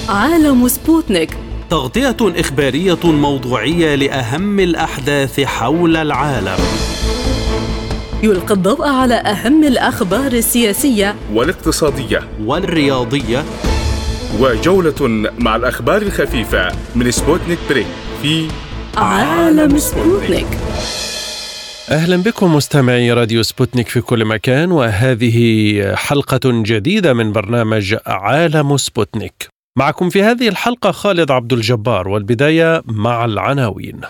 عالم سبوتنيك، تغطية إخبارية موضوعية لأهم الأحداث حول العالم. يلقي الضوء على أهم الأخبار السياسية والاقتصادية والرياضية، وجولة مع الأخبار الخفيفة من سبوتنيك بريك في عالم سبوتنيك. أهلا بكم مستمعي راديو سبوتنيك في كل مكان، وهذه حلقة جديدة من برنامج عالم سبوتنيك. معكم في هذه الحلقة خالد عبد الجبار، والبداية مع العناوين.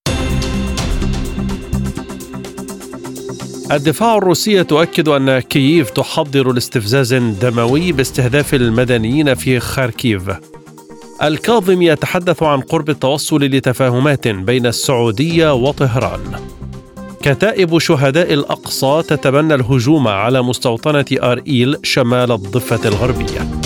الدفاع الروسي تؤكد أن كييف تحضر لاستفزاز دموي باستهداف المدنيين في خاركيف. الكاظم يتحدث عن قرب التوصل لتفاهمات بين السعودية وطهران. كتائب شهداء الأقصى تتبنى الهجوم على مستوطنة آرئيل شمال الضفة الغربية.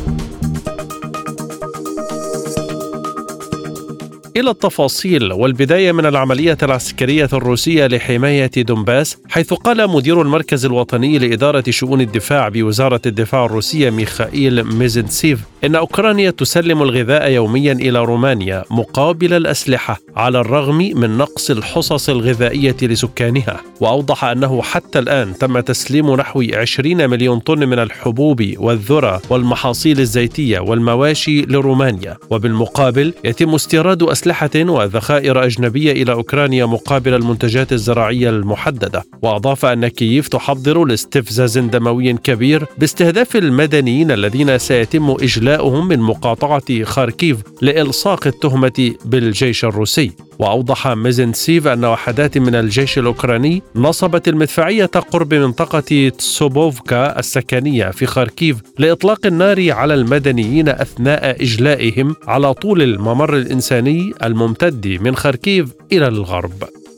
إلى التفاصيل، والبداية من العملية العسكرية الروسية لحماية دونباس، حيث قال مدير المركز الوطني لإدارة شؤون الدفاع بوزارة الدفاع الروسية ميخائيل ميزنتسيف إن أوكرانيا تسلم الغذاء يوميا إلى رومانيا مقابل الأسلحة على الرغم من نقص الحصص الغذائية لسكانها. وأوضح أنه حتى الآن تم تسليم نحو 20 مليون طن من الحبوب والذرة والمحاصيل الزيتية والمواشي لرومانيا، وبالمقابل يتم استيراد أسلحة وذخائر أجنبية إلى أوكرانيا مقابل المنتجات الزراعية المحددة. وأضاف أن كييف تحضر لاستفزاز دموي كبير باستهداف المدنيين الذين سيتم إجلاؤهم من مقاطعة خاركيف لإلصاق التهمة بالجيش الروسي. وأوضح ميزنتسيف أن وحدات من الجيش الأوكراني نصبت المدفعية قرب منطقة تسوبوفكا السكنية في خاركيف لإطلاق النار على المدنيين أثناء إجلائهم على طول الممر الإنساني الممتد من خاركيف إلى الغرب.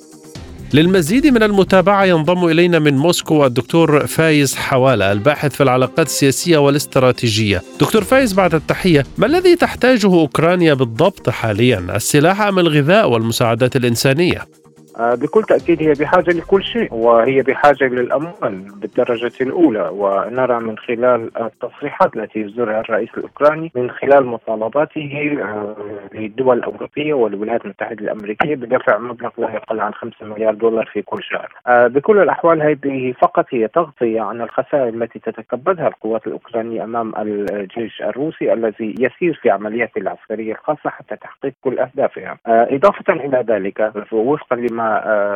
للمزيد من المتابعة ينضم إلينا من موسكو الدكتور فايز حوالة، الباحث في العلاقات السياسية والاستراتيجية. دكتور فايز، بعد التحية، ما الذي تحتاجه أوكرانيا بالضبط حاليا؟ السلاح أم الغذاء والمساعدات الإنسانية؟ بكل تأكيد هي بحاجة لكل شيء، وهي بحاجة للأموال بالدرجة الأولى. ونرى من خلال التصريحات التي يصدرها الرئيس الأوكراني من خلال مطالباته للدول الأوروبية والولايات المتحدة الأمريكية بدفع مبلغ لا يقل عن 5 مليار دولار في كل شهر. بكل الأحوال هذه فقط هي تغطية عن الخسائر التي تتكبدها القوات الأوكرانية أمام الجيش الروسي الذي يسير في عملياته العسكرية الخاصة حتى تحقيق كل أهدافها. إضافة إلى ذلك، وفقا لما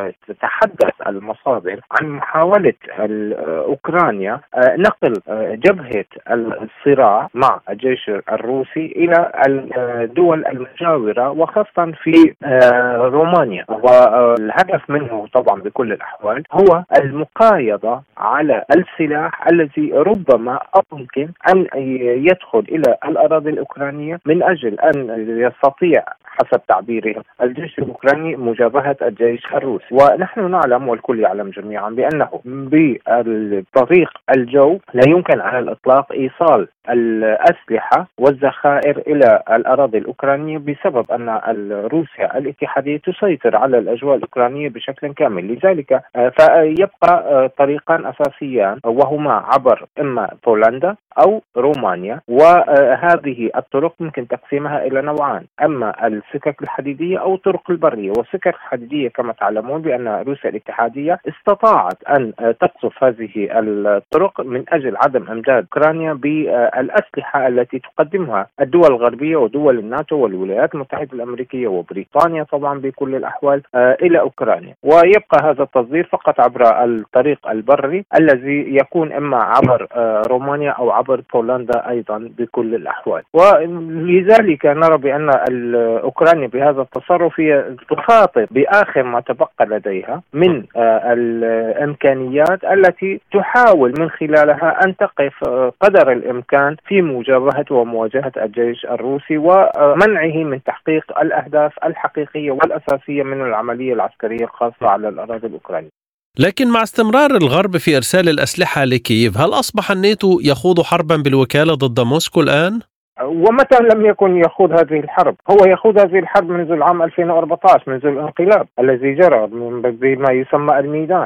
تتحدث المصادر عن محاولة أوكرانيا نقل جبهة الصراع مع الجيش الروسي إلى الدول المجاورة وخاصة في رومانيا، والهدف منه طبعا بكل الأحوال هو المقايضة على السلاح الذي ربما يمكن أن يدخل إلى الأراضي الأوكرانية من أجل أن يستطيع حسب تعبيرهم الجيش الأوكراني مجابهة الجيش الروسي. ونحن نعلم والكل يعلم جميعا بأنه بالطريق الجو لا يمكن على الإطلاق إيصال الأسلحة والذخائر إلى الأراضي الأوكرانية بسبب أن روسيا الاتحادية تسيطر على الأجواء الأوكرانية بشكل كامل. لذلك فيبقى طريقان أساسيان، وهما عبر إما بولندا أو رومانيا، وهذه الطرق ممكن تقسيمها إلى نوعان: أما السكك الحديدية أو الطرق البرية. والسكك الحديدية كما تعلمون بأن روسيا الاتحادية استطاعت أن تقصف هذه الطرق من أجل عدم إمداد أوكرانيا بالأسلحة التي تقدمها الدول الغربية ودول الناتو والولايات المتحدة الأمريكية وبريطانيا طبعا بكل الأحوال إلى أوكرانيا. ويبقى هذا التصدير فقط عبر الطريق البري الذي يكون إما عبر رومانيا أو عبر بولندا أيضا بكل الأحوال. ولذلك نرى بأن أوكرانيا بهذا التصرف هي تخاطب بآخر ما تبقى لديها من الإمكانيات التي تحاول من خلالها أن تقف قدر الإمكان في مجابهة ومواجهة الجيش الروسي ومنعه من تحقيق الأهداف الحقيقية والأساسية من العملية العسكرية الخاصة على الأراضي الأوكرانية. لكن مع استمرار الغرب في إرسال الأسلحة لكييف، هل أصبح الناتو يخوض حربا بالوكالة ضد موسكو الآن؟ ومتى لم يكن يخوض هذه الحرب؟ هو يخوض هذه الحرب منذ العام 2014، منذ الانقلاب الذي جرى بما يسمى الميدان،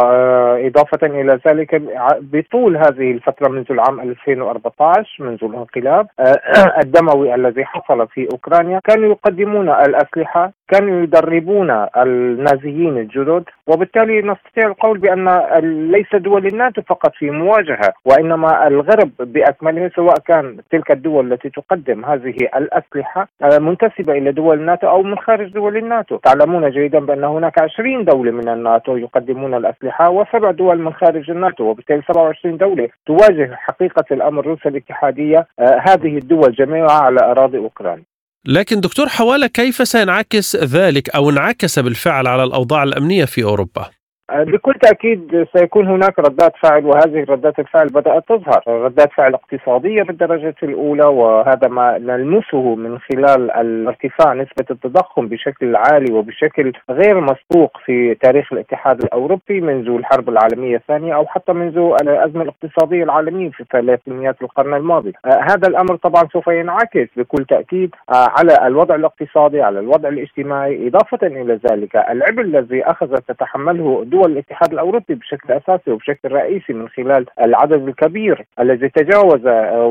وإضافة إلى ذلك بطول هذه الفترة منذ العام 2014 منذ الانقلاب الدموي الذي حصل في أوكرانيا، كانوا يقدمون الأسلحة، كانوا يدربون النازيين الجدد، وبالتالي نستطيع القول بأن ليس دول الناتو فقط في مواجهة، وإنما الغرب بأكمله، سواء كان تلك الدول التي تقدم هذه الأسلحة منتسبة إلى دول الناتو أو من خارج دول الناتو. تعلمون جيدا بأن هناك 20 دولة من الناتو يقدمون الأسلحة و7 دول من خارج الناتو، وبالتالي 27 دولة تواجه حقيقة الأمر روسيا الاتحادية هذه الدول جميعها على أراضي أوكرانيا. لكن دكتور حوالة، كيف سينعكس ذلك أو انعكس بالفعل على الأوضاع الأمنية في أوروبا؟ بكل تأكيد سيكون هناك ردات فعل، وهذه ردات الفعل بدأت تظهر، ردات فعل اقتصادية بالدرجة الأولى، وهذا ما نلمسه من خلال ارتفاع نسبة التضخم بشكل عالي وبشكل غير مسبوق في تاريخ الاتحاد الأوروبي منذ الحرب العالمية الثانية، أو حتى منذ الأزمة الاقتصادية العالمية في ثلاثينيات القرن الماضي. هذا الأمر طبعا سوف ينعكس بكل تأكيد على الوضع الاقتصادي، على الوضع الاجتماعي، إضافة إلى ذلك العبء الذي أخذت تتحمله دول الاتحاد الأوروبي بشكل أساسي وبشكل رئيسي من خلال العدد الكبير الذي تجاوز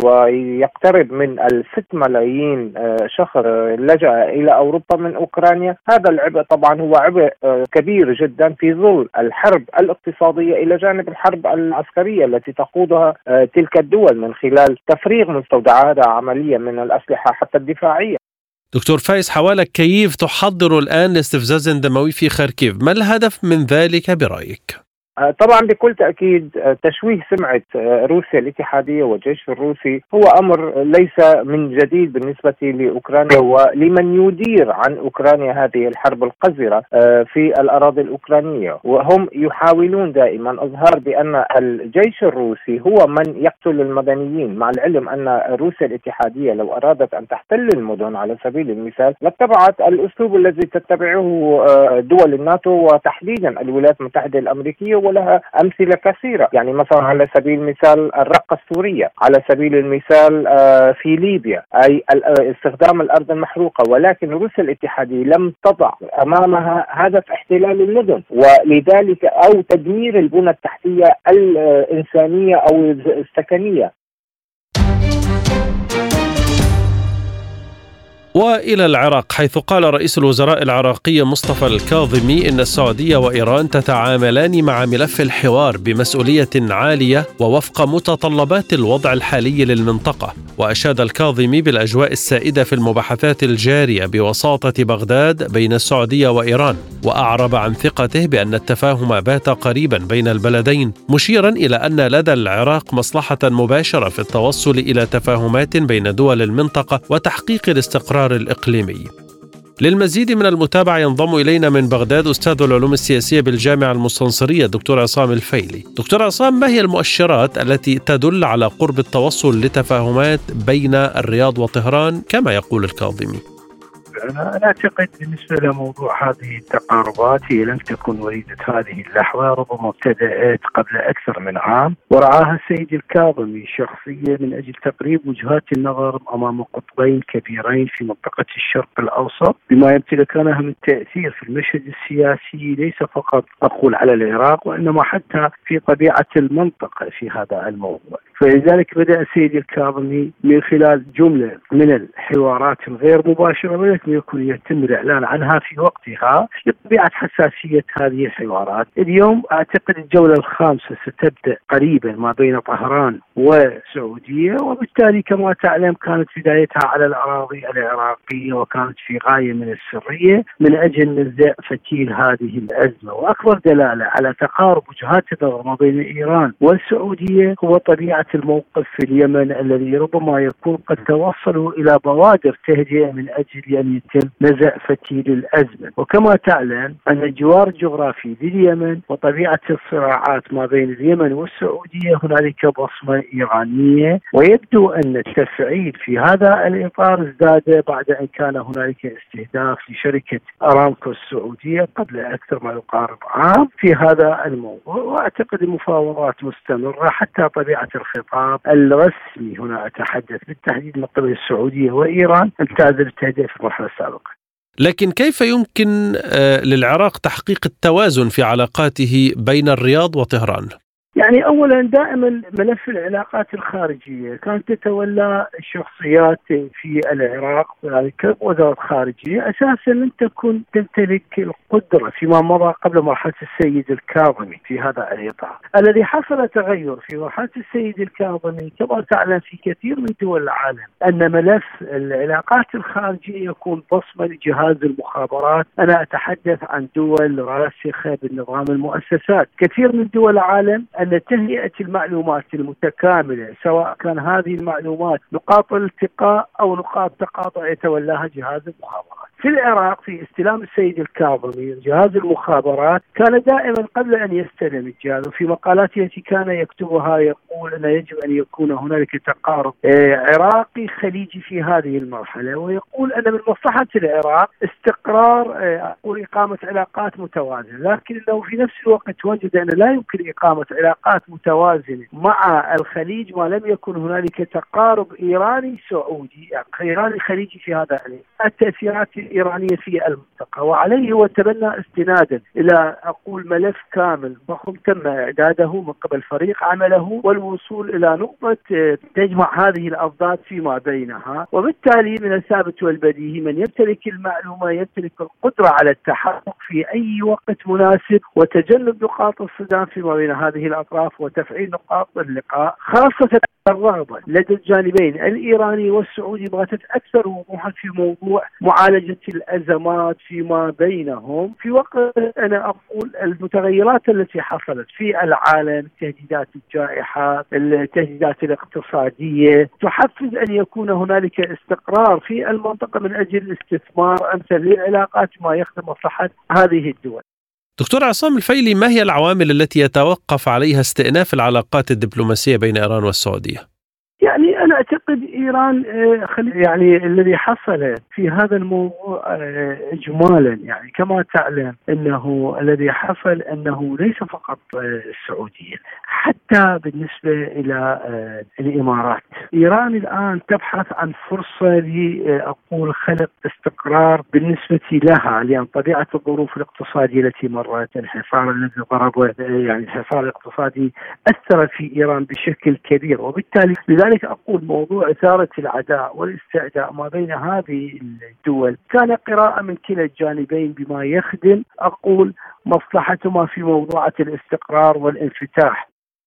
ويقترب من 6 ملايين شخص لجأ إلى أوروبا من أوكرانيا. هذا العبء طبعا هو عبء كبير جدا في ظل الحرب الاقتصادية إلى جانب الحرب العسكرية التي تقودها تلك الدول من خلال تفريغ مستودعاتها عمليا من الأسلحة حتى الدفاعية. دكتور فايز حوالة، كييف تحضر الآن لاستفزاز دموي في خاركيف، ما الهدف من ذلك برأيك؟ طبعا بكل تأكيد تشويه سمعة روسيا الاتحادية والجيش الروسي هو أمر ليس من جديد بالنسبة لأوكرانيا ولمن يدير عن أوكرانيا هذه الحرب القذرة في الأراضي الأوكرانية، وهم يحاولون دائما إظهار بأن الجيش الروسي هو من يقتل المدنيين، مع العلم أن روسيا الاتحادية لو أرادت أن تحتل المدن على سبيل المثال لاتبعت الأسلوب الذي تتبعه دول الناتو وتحديدا الولايات المتحدة الأمريكية، ولها أمثلة كثيرة. يعني مثلا على سبيل المثال الرقة السورية، على سبيل المثال في ليبيا، أي استخدام الأرض المحروقة، ولكن روسيا الاتحادية لم تضع أمامها هدف احتلال المدن، ولذلك أو تدمير البنى التحتية الإنسانية أو السكنية. وإلى العراق، حيث قال رئيس الوزراء العراقي مصطفى الكاظمي إن السعودية وإيران تتعاملان مع ملف الحوار بمسؤولية عالية ووفق متطلبات الوضع الحالي للمنطقة. وأشاد الكاظمي بالأجواء السائدة في المباحثات الجارية بوساطة بغداد بين السعودية وإيران، وأعرب عن ثقته بأن التفاهم بات قريبا بين البلدين، مشيرا إلى أن لدى العراق مصلحة مباشرة في التوصل إلى تفاهمات بين دول المنطقة وتحقيق الاستقرار الإقليمي. للمزيد من المتابعة ينضم إلينا من بغداد أستاذ العلوم السياسية بالجامعة المستنصرية الدكتور عصام الفيلي. دكتور عصام، ما هي المؤشرات التي تدل على قرب التوصل لتفاهمات بين الرياض وطهران كما يقول الكاظمي؟ أنا أعتقد بالنسبة لموضوع هذه التقاربات هي لم تكن وليدة هذه اللحظة، ربما ابتدأت قبل أكثر من عام، ورعاها السيد الكاظمي شخصيا من أجل تقريب وجهات النظر أمام قطبين كبيرين في منطقة الشرق الأوسط بما يمتلكانها من تأثير في المشهد السياسي، ليس فقط أقول على العراق وإنما حتى في طبيعة المنطقة في هذا الموضوع. فلذلك بدأ السيد الكاظمي من خلال جملة من الحوارات الغير مباشرة ولكن يكون يتم الإعلان عنها في وقتها لطبيعة حساسية هذه الحوارات. اليوم أعتقد الجولة الخامسة ستبدأ قريبا ما بين طهران والسعودية، وبالتالي كما تعلم كانت بدايتها على الأراضي العراقية وكانت في غاية من السرية من أجل نزع فتيل هذه الأزمة. وأكبر دلالة على تقارب وجهات النظر ما بين إيران والسعودية هو طبيعة الموقف في اليمن الذي ربما يكون قد توصلوا إلى بوادر تهدئة من أجل يعني يتم نزع فتيل الأزمة. وكما تعلم أن الجوار الجغرافي لليمن وطبيعة الصراعات ما بين اليمن والسعودية هنالك بصمة إيرانية، ويبدو أن التفعيل في هذا الإطار ازداد بعد أن كان هنالك استهداف لشركة أرامكو السعودية قبل أكثر ما يقارب عام في هذا الموضوع. وأعتقد المفاوضات مستمرة حتى طبيعة الخطاب الرسمي هنا أتحدث بالتحديد من قبل السعودية وإيران امتاز بالتهدئة في المرحلة السابقة. لكن كيف يمكن للعراق تحقيق التوازن في علاقاته بين الرياض وطهران؟ يعني أولا دائما ملف العلاقات الخارجية كانت تتولى الشخصيات في العراق ذلك وزارة خارجية أساسا لم تكن تمتلك القدرة فيما مضى قبل مرحلة السيد الكاظمي في هذا الإطار. الذي حصل تغير في مرحلة السيد الكاظمي كما تعلم في كثير من دول العالم أن ملف العلاقات الخارجية يكون بصمة لجهاز المخابرات. أنا أتحدث عن دول راسخة بالنظام المؤسسات. كثير من دول العالم أن تهيئة المعلومات المتكاملة سواء كان هذه المعلومات نقاط الالتقاء أو نقاط تقاطع يتولاها جهاز المخابرات. في العراق في استلام السيد الكاظمي جهاز المخابرات كان دائما قبل أن يستلم الجهاز وفي مقالاته التي كان يكتبها يقول أن يجب أن يكون هنالك تقارب عراقي خليجي في هذه المرحلة، ويقول أن من مصلحة العراق استقرار إقامة علاقات متوازنة، لكن لو في نفس الوقت وجد أن لا يمكن إقامة علاقات متوازنة مع الخليج ما لم يكن هنالك تقارب إيراني سعودي إيراني خليجي في هذا التأثيرات الإيرانية في المنطقة. وعليه هو تبنى استنادا إلى ملف كامل ضخم تم إعداده من قبل فريق عمله والوصول إلى نقطة تجمع هذه الأضداد فيما بينها. وبالتالي من الثابت والبديهي من يمتلك المعلومة يمتلك القدرة على التحقق في أي وقت مناسب وتجنب نقاط الصدام فيما بين هذه الأطراف وتفعيل نقاط اللقاء، خاصة الرغبة لدى الجانبين الإيراني والسعودي بغت أكثر وضوحا في موضوع معالجة الأزمات فيما بينهم. في وقت أنا أقول المتغيرات التي حصلت في العالم، تهديدات الجائحة، التهديدات الاقتصادية، تحفز أن يكون هنالك استقرار في المنطقة من أجل الاستثمار أمثل للعلاقات ما يخدم مصلحة هذه الدول. دكتور عصام الفيلي، ما هي العوامل التي يتوقف عليها استئناف العلاقات الدبلوماسية بين إيران والسعودية؟ يعني أنا أعتقد إيران يعني الذي حصل في هذا الموضوع إجمالا يعني كما تعلم أنه الذي حصل أنه ليس فقط السعودية حتى بالنسبة إلى الإمارات. إيران الآن تبحث عن فرصة لأقول خلق استقرار بالنسبة لها، لأن طبيعة الظروف الاقتصادية التي مرت الحصار الذي ضربه يعني الحصار الاقتصادي أثر في إيران بشكل كبير، وبالتالي لذلك أقول موضوع إثارة العداء والاستعداء ما بين هذه الدول كان قراءة من كلا الجانبين بما يخدم أقول مصلحتهما في موضوعات الاستقرار والانفتاح.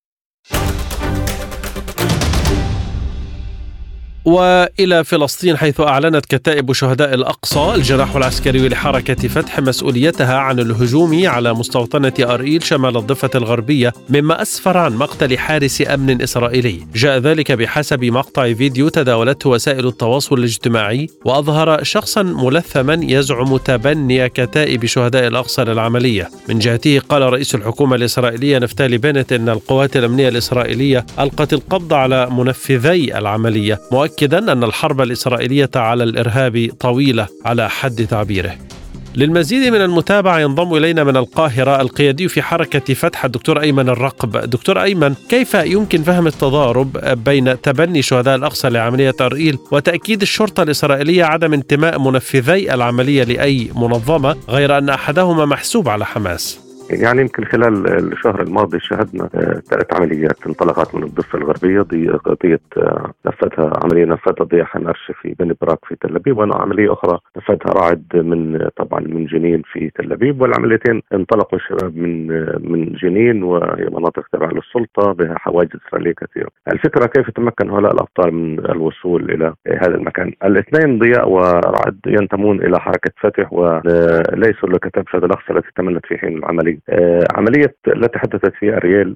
وإلى فلسطين، حيث أعلنت كتائب شهداء الأقصى الجناح العسكري لحركة فتح مسؤوليتها عن الهجوم على مستوطنة أرئيل شمال الضفة الغربية، مما أسفر عن مقتل حارس أمن إسرائيلي. جاء ذلك بحسب مقطع فيديو تداولته وسائل التواصل الاجتماعي، وأظهر شخصا ملثما يزعم تبني كتائب شهداء الأقصى للعملية. من جهته قال رئيس الحكومة الإسرائيلية نفتالي بنت إن القوات الأمنية الإسرائيلية ألقت القبض على منفذي العملية، مؤكدا أن الحرب الإسرائيلية على الإرهاب طويلة على حد تعبيره. للمزيد من المتابعة ينضم إلينا من القاهرة القيادي في حركة فتح الدكتور أيمن الرقب. دكتور أيمن، كيف يمكن فهم التضارب بين تبني شهداء الأقصى لعملية أرئيل وتأكيد الشرطة الإسرائيلية عدم انتماء منفذي العملية لأي منظمة غير أن أحدهما محسوب على حماس؟ يعني يمكن خلال الشهر الماضي شهدنا 3 عمليات انطلقت من الضفة الغربية، قضية نفذها عملية نفذها ضياء حنرش في بني براك في تل أبيب، وعملية أخرى نفذها رعد من جنين في تل أبيب. والعمليتين انطلقوا شباب من جنين وهي مناطق تابعة للسلطة بها حواجز إسرائيلية كثيرة. الفكرة كيف تمكن هؤلاء الأبطال من الوصول إلى هذا المكان. الاثنين ضياء ورعد ينتمون إلى حركة فتح وليسوا لكتائب شهداء الأقصى التي تمنت في حين العملية وبالتالي عملية التي حدثت فيها أرييل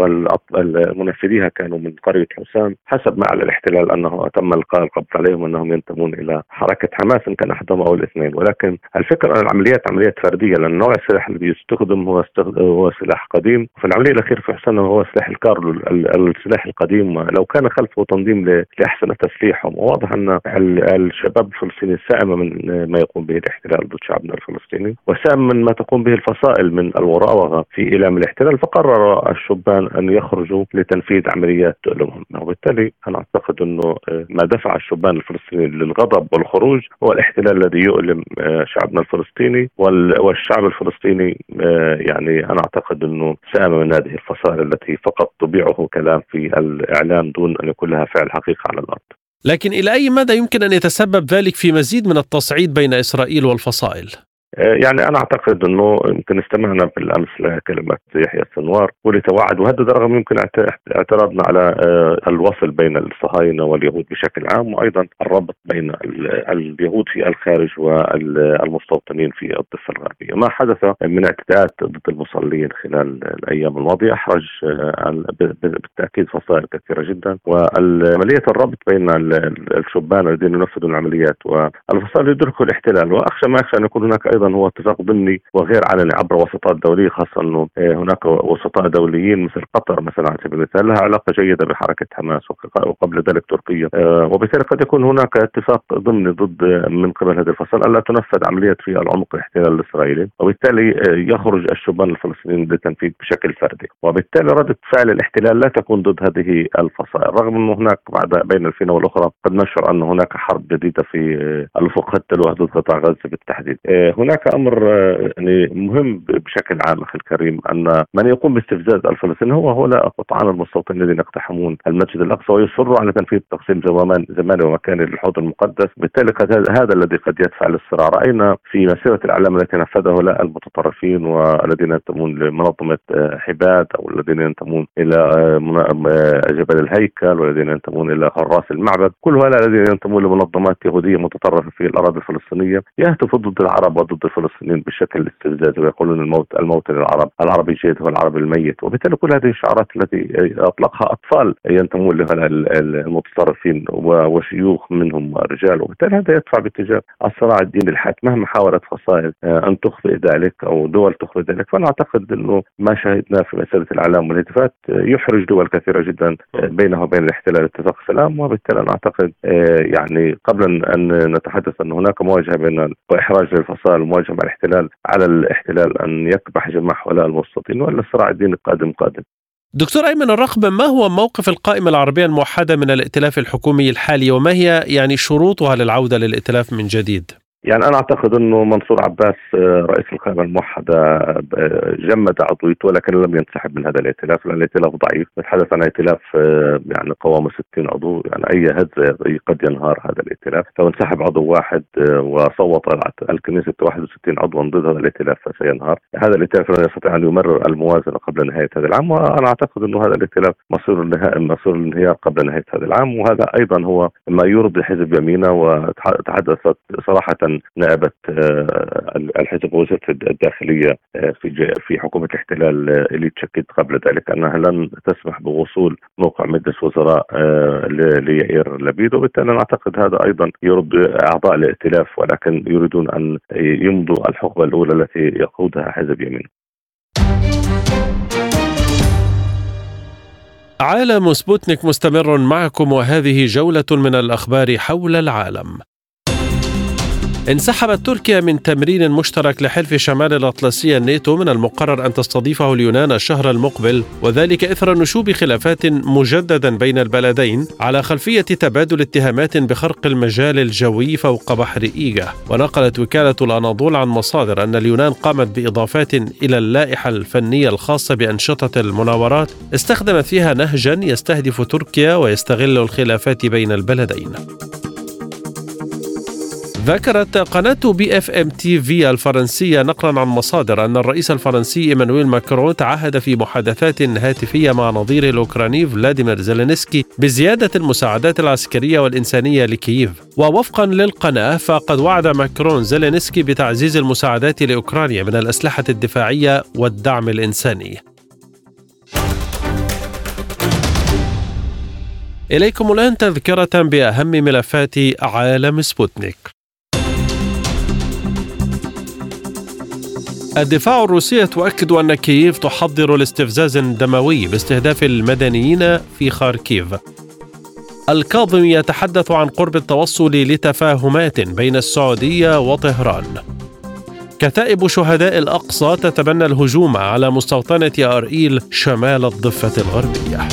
والمنفذيها كانوا من قرية حسام، حسب ما على الاحتلال أنه تم إلقاء القبض عليهم أنهم ينتمون إلى حركة حماس إن كان أحدهم أو الاثنين. ولكن الفكرة أن العمليات عمليات فردية، لأن نوع السلاح اللي بيستخدم هو سلاح قديم. في العملية الأخيرة في حسام هو سلاح الكارلو، السلاح القديم، لو كان خلفه تنظيم لأحسن تسليحهم. وواضح أن الشباب الفلسطيني سائمة من ما يقوم به الاحتلال ضد شعبنا الفلسطيني، وسائم من ما تقوم به الفصائل من المراوغة في إيلام الاحتلال، فقرر الشبان أن يخرجوا لتنفيذ عمليات تؤلمهم. وبالتالي أنا أعتقد أنه ما دفع الشبان الفلسطينيين للغضب والخروج هو الاحتلال الذي يؤلم شعبنا الفلسطيني والشعب الفلسطيني. يعني أنا أعتقد أنه سائم من هذه الفصائل التي فقط تبيعه كلام في الإعلام دون أن يكون لها فعل حقيقي على الأرض. لكن إلى أي مدى يمكن أن يتسبب ذلك في مزيد من التصعيد بين إسرائيل والفصائل؟ يعني أنا أعتقد أنه يمكن استمعنا بالأمس لكلمة يحيى السنوار واللي توعد، وهدد رغم يمكن اعتراضنا على الوصل بين الصهاينة واليهود بشكل عام، وأيضا الربط بين اليهود في الخارج والمستوطنين في الضفة الغربية. ما حدث من اعتداءات ضد المصلين خلال الأيام الماضية أحرج بالتأكيد فصائل كثيرة جدا، وعملية الربط بين الشبان الذين ينفذون العمليات والفصائل يدركوا الاحتلال. وأخشى ما يخشى أن يكون هناك أيضا هو اتفاق ضمني وغير علني عبر وسطاء دولية، خاصة أنه هناك وسطاء دوليين مثل قطر مثلا على سبيل المثال لها علاقة جيدة بحركة حماس وقبل ذلك تركيا، وبالتالي قد يكون هناك اتفاق ضمني ضد من قبل هذه الفصائل ألا تنفذ عمليات في العمق الاحتلال الإسرائيلي، وبالتالي يخرج الشبان الفلسطينيين للتنفيذ بشكل فردي، وبالتالي ردة فعل الاحتلال لا تكون ضد هذه الفصائل، رغم أنه هناك بين الفينة والأخرى قد نشر أن هناك حرب جديدة في الأفق حتى ضد قطاع غزة بالتحديد. هناك أمر يعني مهم بشكل عام أخي الكريم، أن من يقوم باستفزاز الفلسطينيين هو هؤلاء قطعان المستوطنين الذين يقتحمون المسجد الأقصى ويصروا على تنفيذ تقسيم زماني ومكاني للحوض المقدس. بالتالي هذا الذي قد يدفع للصراع. رأينا في مسيرة الإعلام التي نفذها هؤلاء المتطرفين والذين ينتمون لمنظمة حباد أو الذين ينتمون إلى جبل الهيكل والذين ينتمون إلى حراس المعبد، كل هؤلاء الذين ينتمون لمنظمات يهودية متطرفة في الأراضي الفلسطينية يهتفوا ضد العرب وضد الفلسطينيين بشكل استفزازي ويقولون الموت للعرب، العربي الجيد هو العرب الميت. وبالتالي كل هذه الشعارات التي أطلقها أطفال ينتمون لهؤلاء المتطرفين وشيوخ منهم رجال، وبالتالي هذا يدفع باتجاه الصراع الديني الحاد مهما حاولت فصائل أن تخفي ذلك أو دول تخفي ذلك. فأنا أعتقد أنه ما شاهدناه في مسألة الإعلام والهتافات يحرج دول كثيرة جدا بينها وبين الاحتلال اتفاق سلام. وبالتالي أنا أعتقد يعني قبل أن نتحدث أن هناك مواجهة بين وإحراج للفصائل ومواجهة مع الاحتلال، على الاحتلال أن يكبح جماح هؤلاء المستوطنين ولا الصراع الديني قادم. دكتور أيمن الرقبة، ما هو موقف القائمة العربية الموحدة من الائتلاف الحكومي الحالي، وما هي يعني شروطها للعودة للائتلاف من جديد؟ يعني أنا أعتقد أنه منصور عباس رئيس القائمة الموحدة جمد عضويته ولكن لم ينسحب من هذا الائتلاف، لأن الائتلاف ضعيف. نتحدث عن ائتلاف يعني قوامه 60 عضو، يعني أي هزة قد ينهار هذا الائتلاف. لو انسحب عضو واحد وصوت الكنيسة 61 عضوا ضد هذا الائتلاف فسينهار. هذا الائتلاف لا يستطيع أن يمرر الموازنة قبل نهاية هذا العام، وأنا أعتقد أنه هذا الائتلاف مصير الانهيار قبل نهاية هذا العام، وهذا أيضا هو ما يرضي حزب يمينة. وتحدثت صراحة نائبة الحزب وزارة الداخلية في حكومة الاحتلال اللي تشكلت قبل ذلك أنها لن تسمح بوصول موقع مجلس وزراء ليائير لبيد، وبالتالي أنا أعتقد هذا أيضا يرضي أعضاء الائتلاف، ولكن يريدون أن يمضوا الحقبة الأولى التي يقودها حزب يمين. عالم سبوتنيك مستمر معكم، وهذه جولة من الأخبار حول العالم. انسحبت تركيا من تمرين مشترك لحلف شمال الأطلسي الناتو من المقرر أن تستضيفه اليونان الشهر المقبل، وذلك إثر نشوب خلافات مجددا بين البلدين على خلفية تبادل اتهامات بخرق المجال الجوي فوق بحر إيجا. ونقلت وكالة الأناضول عن مصادر أن اليونان قامت بإضافات إلى اللائحة الفنية الخاصة بأنشطة المناورات استخدمت فيها نهجا يستهدف تركيا ويستغل الخلافات بين البلدين. ذكرت قناة BFM-TV الفرنسية نقلا عن مصادر أن الرئيس الفرنسي إيمانويل ماكرون تعهد في محادثات هاتفية مع نظيره الأوكراني فلاديمير زيلينسكي بزيادة المساعدات العسكرية والإنسانية لكييف. ووفقا للقناة فقد وعد ماكرون زيلينسكي بتعزيز المساعدات لأوكرانيا من الأسلحة الدفاعية والدعم الإنساني. إليكم الآن تذكرة بأهم ملفات عالم سبوتنيك. الدفاع الروسي تؤكد أن كييف تحضر لاستفزاز دموي باستهداف المدنيين في خاركيف. الكاظم يتحدث عن قرب التوصل لتفاهمات بين السعودية وطهران. كتائب شهداء الأقصى تتبنى الهجوم على مستوطنة أرئيل شمال الضفة الغربية.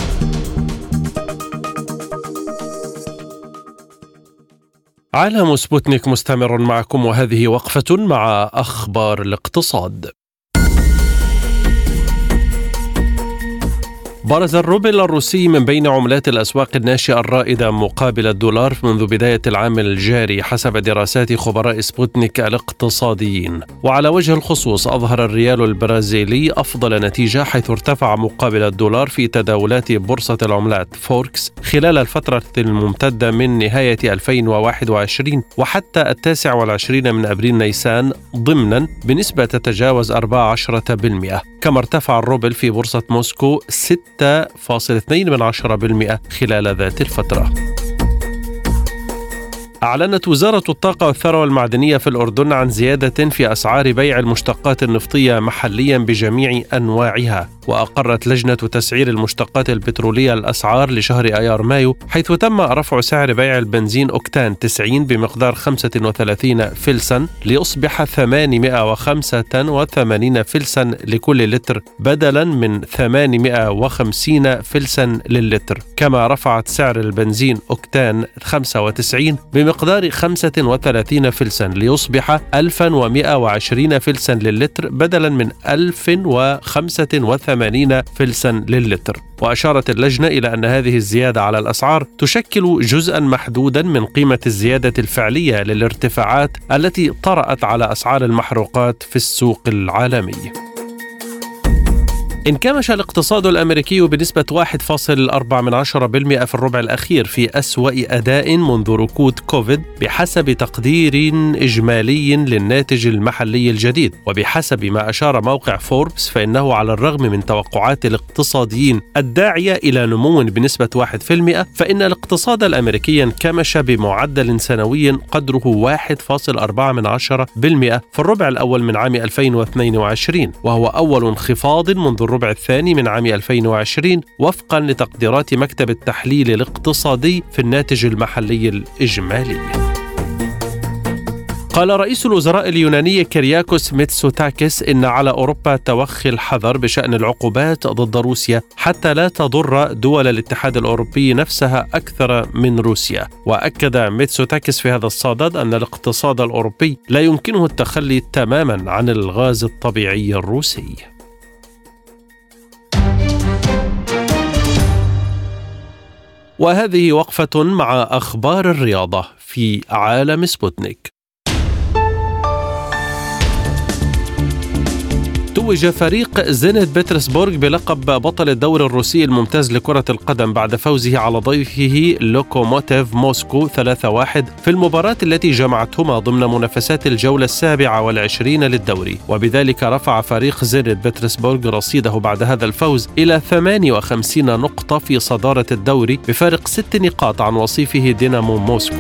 عالم سبوتنيك مستمر معكم، وهذه وقفة مع أخبار الاقتصاد. برز الروبل الروسي من بين عملات الأسواق الناشئة الرائدة مقابل الدولار منذ بداية العام الجاري حسب دراسات خبراء سبوتنيك الاقتصاديين. وعلى وجه الخصوص أظهر الريال البرازيلي أفضل نتيجة، حيث ارتفع مقابل الدولار في تداولات بورصة العملات فوركس خلال الفترة الممتدة من نهاية 2021 وحتى 29 من أبريل نيسان ضمنا بنسبة تتجاوز 14%. كما ارتفع الروبل في بورصة موسكو 6.2% خلال ذات الفترة. أعلنت وزارة الطاقة والثروة المعدنية في الأردن عن زيادة في أسعار بيع المشتقات النفطية محليا بجميع أنواعها. وأقرت لجنة تسعير المشتقات البترولية الأسعار لشهر أيار مايو، حيث تم رفع سعر بيع البنزين أوكتان 90 بمقدار 35 فلسا ليصبح 885 فلسا لكل لتر بدلا من 850 فلسا للتر. كما رفعت سعر البنزين أوكتان 95 بمقدار 35 فلسا ليصبح 1120 فلسا للتر بدلا من 1085 فلسا للتر. وأشارت اللجنة إلى أن هذه الزيادة على الأسعار تشكل جزءا محدودا من قيمة الزيادة الفعلية للارتفاعات التي طرأت على أسعار المحروقات في السوق العالمي. انكمش الاقتصاد الأمريكي بنسبة 1.4% في الربع الأخير في أسوأ أداء منذ ركود كوفيد بحسب تقدير إجمالي للناتج المحلي الجديد. وبحسب ما أشار موقع فوربس فإنه على الرغم من توقعات الاقتصاديين الداعية إلى نمو بنسبة 1%، فإن الاقتصاد الأمريكي انكمش بمعدل سنوي قدره 1.4% في الربع الأول من عام 2022، وهو أول انخفاض منذ الربع الثاني من عام 2020 وفقا لتقديرات مكتب التحليل الاقتصادي في الناتج المحلي الإجمالي. قال رئيس الوزراء اليوناني كيرياكوس ميتسوتاكيس إن على أوروبا توخي الحذر بشأن العقوبات ضد روسيا حتى لا تضر دول الاتحاد الأوروبي نفسها أكثر من روسيا. وأكد ميتسوتاكيس في هذا الصدد أن الاقتصاد الأوروبي لا يمكنه التخلي تماما عن الغاز الطبيعي الروسي. وهذه وقفة مع أخبار الرياضة في عالم سبوتنيك. توج فريق زينت بطرسبورغ بلقب بطل الدوري الروسي الممتاز لكرة القدم بعد فوزه على ضيفه لوكوموتيف موسكو 3-1 في المباراة التي جمعتهما ضمن منافسات الجولة 27 للدوري. وبذلك رفع فريق زينت بطرسبورغ رصيده بعد هذا الفوز إلى 58 نقطة في صدارة الدوري بفارق 6 نقاط عن وصيفه دينامو موسكو.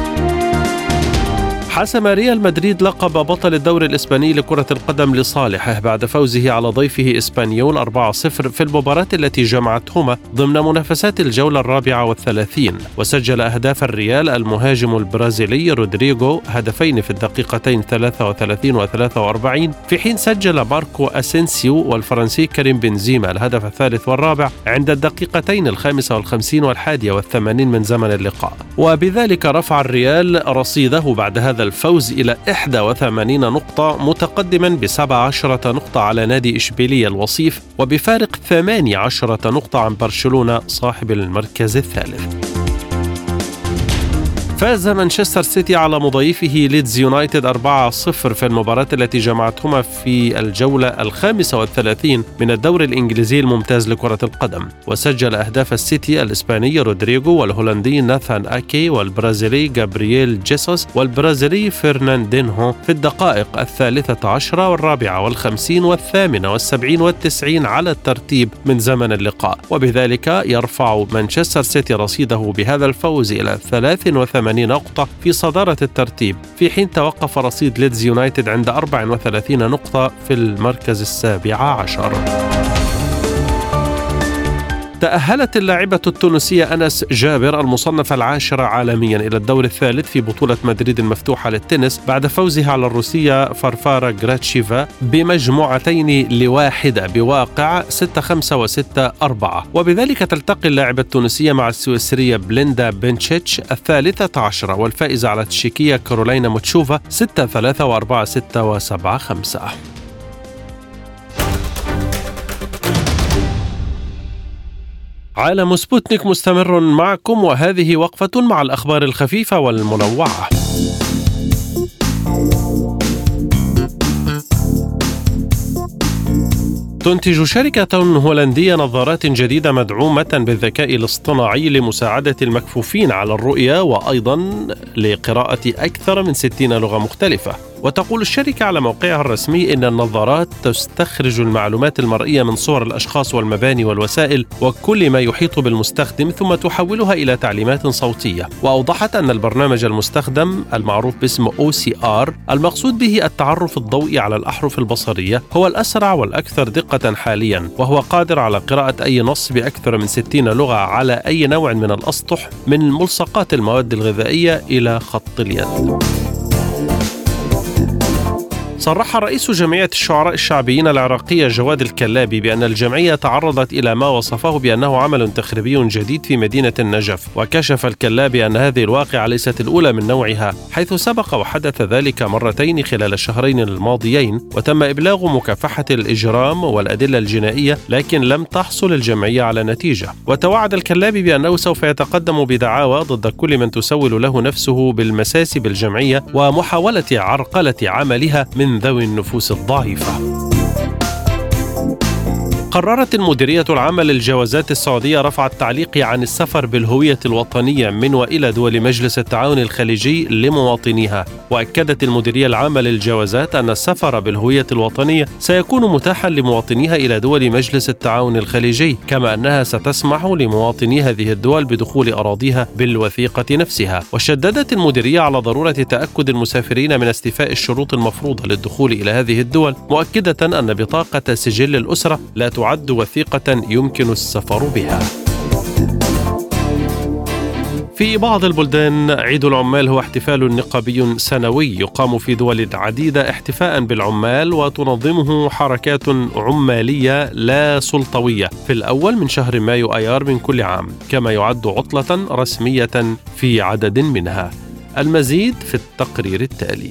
حسم ريال مدريد لقب بطل الدوري الإسباني لكرة القدم لصالحه بعد فوزه على ضيفه إسبانيول 4-0 في المباراة التي جمعتهما ضمن منافسات الجولة 34. وسجل أهداف الريال المهاجم البرازيلي رودريغو هدفين في الدقيقتين 33 و43، في حين سجل ماركو أسينسيو والفرنسي كريم بنزيما الهدف الثالث والرابع عند الدقيقتين 55 و81 من زمن اللقاء. وبذلك رفع الريال رصيده بعد هذا الفوز إلى 81 نقطة، متقدما ب17 نقطة على نادي إشبيلية الوصيف، وبفارق 18 نقطة عن برشلونة صاحب المركز الثالث. فاز مانشستر سيتي على مضيفه ليدز يونايتد 4-0 في المباراة التي جمعتهما في الجولة 35 من الدوري الإنجليزي الممتاز لكرة القدم. وسجل أهداف السيتي الإسباني رودريغو والهولندي ناثان أكي والبرازيلي جابرييل جيسوس والبرازيلي فرناندينهو في الدقائق 13 والرابعة وال50 والثامنة والسبعين والتسعين على الترتيب من زمن اللقاء، وبذلك يرفع مانشستر سيتي رصيده بهذا الفوز إلى 83 نقطة في صدارة الترتيب، في حين توقف رصيد ليدز يونايتد عند 34 نقطة في المركز 17. تأهلت اللاعبة التونسية أنس جابر المصنفة 10 عالميا إلى الدور الثالث في بطولة مدريد المفتوحة للتنس بعد فوزها على الروسية فارفارا غراتشيفا ب2-1 بواقع 6-5 و6-4، وبذلك تلتقي اللاعبة التونسية مع السويسرية بليندا بنتشيتش 13 والفائزة على التشيكية كارولينا موتشوفا 6-3 و4-6 و7-5. عالم سبوتنيك مستمر معكم، وهذه وقفة مع الأخبار الخفيفة والمنوعة. تنتج شركة هولندية نظارات جديدة مدعومة بالذكاء الاصطناعي لمساعدة المكفوفين على الرؤية وأيضا لقراءة أكثر من 60 لغة مختلفة. وتقول الشركة على موقعها الرسمي إن النظارات تستخرج المعلومات المرئية من صور الأشخاص والمباني والوسائل وكل ما يحيط بالمستخدم ثم تحولها إلى تعليمات صوتية. وأوضحت أن البرنامج المستخدم المعروف باسم OCR المقصود به التعرف الضوئي على الأحرف البصرية هو الأسرع والأكثر دقة حاليا، وهو قادر على قراءة أي نص بأكثر من 60 لغة على أي نوع من الأسطح من ملصقات المواد الغذائية إلى خط اليد. صرح رئيس جمعية الشعراء الشعبيين العراقية جواد الكلابي بأن الجمعية تعرضت إلى ما وصفه بأنه عمل تخريبي جديد في مدينة النجف. وكشف الكلابي أن هذه الواقعة ليست الأولى من نوعها، حيث سبق وحدث ذلك مرتين خلال الشهرين الماضيين، وتم إبلاغ مكافحة الإجرام والأدلة الجنائية، لكن لم تحصل الجمعية على نتيجة. وتوعد الكلابي بأنه سوف يتقدم بدعاوى ضد كل من تسول له نفسه بالمساس بالجمعية ومحاولة عرقلة عملها من ذوي النفوس الضعيفة. قررت المديرية العامة للجوازات السعودية رفع التعليق عن السفر بالهوية الوطنية من وإلى دول مجلس التعاون الخليجي لمواطنيها. وأكدت المديرية العامة للجوازات أن السفر بالهوية الوطنية سيكون متاحا لمواطنيها إلى دول مجلس التعاون الخليجي، كما أنها ستسمح لمواطني هذه الدول بدخول أراضيها بالوثيقة نفسها. وشددت المديرية على ضرورة تأكد المسافرين من استيفاء الشروط المفروضة للدخول إلى هذه الدول، مؤكدة أن بطاقة سجل الأسرة لا تعد وثيقة يمكن السفر بها. في بعض البلدان عيد العمال هو احتفال نقابي سنوي يقام في دول عديدة احتفاء بالعمال، وتنظمه حركات عمالية لا سلطوية في الأول من شهر مايو أيار من كل عام، كما يعد عطلة رسمية في عدد منها. المزيد في التقرير التالي.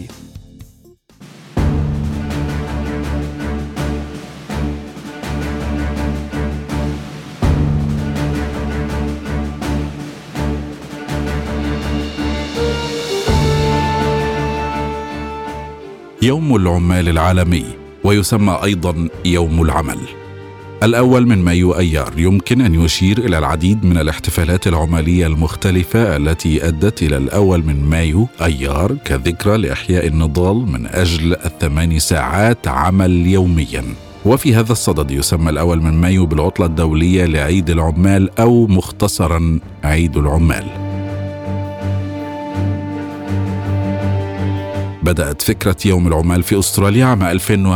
يوم العمال العالمي، ويسمى أيضا يوم العمل. الأول من مايو أيار يمكن أن يشير إلى العديد من الاحتفالات العمالية المختلفة التي أدت إلى الأول من مايو أيار كذكرى لإحياء النضال من أجل 8 ساعات عمل يوميا. وفي هذا الصدد يسمى الأول من مايو بالعطلة الدولية لعيد العمال، أو مختصرا عيد العمال. بدأت فكرة يوم العمال في أستراليا عام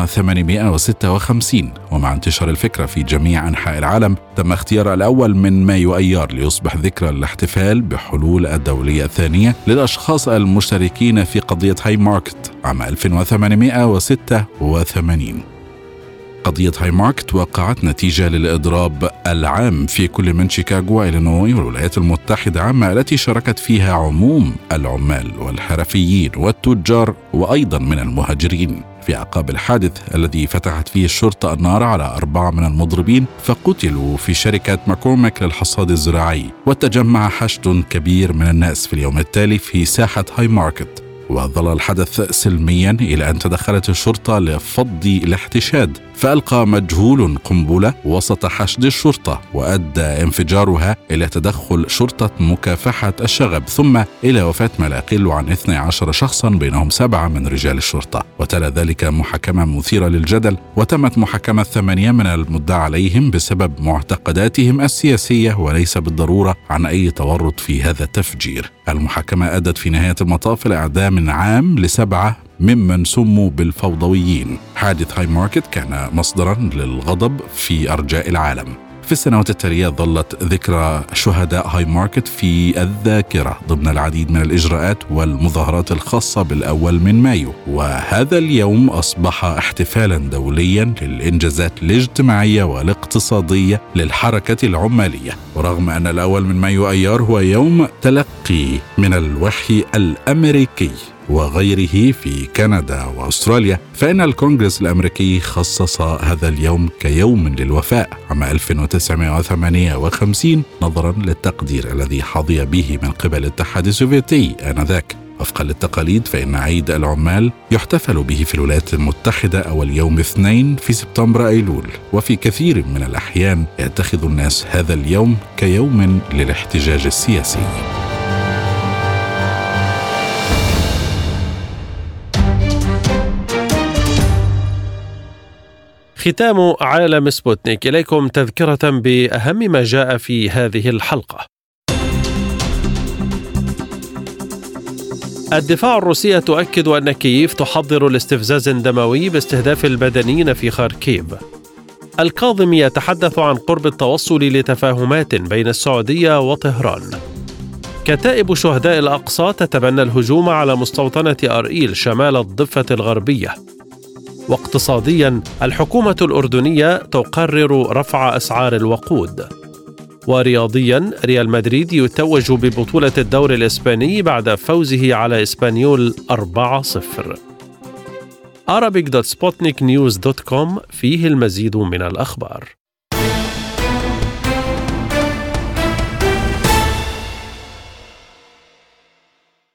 1856، ومع انتشار الفكرة في جميع أنحاء العالم تم اختيار الأول من مايو أيار ليصبح ذكرى الاحتفال بحلول الدولية الثانية للأشخاص المشتركين في قضية هاي ماركت عام 1886. قضية هاي ماركت وقعت نتيجة للإضراب العام في كل من شيكاغو وإلينوي والولايات المتحدة عامة التي شاركت فيها عموم العمال والحرفيين والتجار وأيضا من المهاجرين. في أعقاب الحادث الذي فتحت فيه الشرطة النار على 4 من المضربين فقتلوا في شركة ماكورميك للحصاد الزراعي، وتجمع حشد كبير من الناس في اليوم التالي في ساحة هاي ماركت. وظل الحدث سلميا إلى أن تدخلت الشرطة لفض الاحتشاد، فألقى مجهول قنبلة وسط حشد الشرطة وأدى انفجارها إلى تدخل شرطة مكافحة الشغب، ثم إلى وفاة ما لا يقل عن 12 شخصا بينهم 7 من رجال الشرطة. وتلا ذلك محاكمة مثيرة للجدل، وتمت محاكمة 8 من المدعى عليهم بسبب معتقداتهم السياسية وليس بالضرورة عن أي تورط في هذا التفجير. المحاكمة أدت في نهاية المطاف لإعدام عام ل7 ممن سموا بالفوضويين. حادث هاي ماركت كان مصدرا للغضب في أرجاء العالم. في السنوات التالية ظلت ذكرى شهداء هاي ماركت في الذاكرة ضمن العديد من الإجراءات والمظاهرات الخاصة بالأول من مايو، وهذا اليوم أصبح احتفالا دوليا للإنجازات الاجتماعية والاقتصادية للحركة العمالية. ورغم أن الأول من مايو أيار هو يوم تلقي من الوحي الأمريكي وغيره في كندا وأستراليا، فإن الكونغرس الأمريكي خصص هذا اليوم كيوم للوفاء عام 1958 نظرا للتقدير الذي حظي به من قبل الاتحاد السوفيتي آنذاك. وفقا للتقاليد فإن عيد العمال يحتفل به في الولايات المتحدة أول يوم 2 في سبتمبر أيلول، وفي كثير من الأحيان يتخذ الناس هذا اليوم كيوم للاحتجاج السياسي. ختام عالم سبوتنيك، إليكم تذكرة بأهم ما جاء في هذه الحلقة. الدفاع الروسية تؤكد أن كييف تحضر لاستفزاز دموي باستهداف المدنيين في خاركيف. الكاظمي يتحدث عن قرب التوصل لتفاهمات بين السعودية وطهران. كتائب شهداء الأقصى تتبنى الهجوم على مستوطنة أرئيل شمال الضفة الغربية. واقتصاديا، الحكومة الأردنية تقرر رفع أسعار الوقود. ورياضيا، ريال مدريد يتوج ببطولة الدوري الإسباني بعد فوزه على إسبانيول 4-0. Arabic.sputniknews.com فيه المزيد من الأخبار.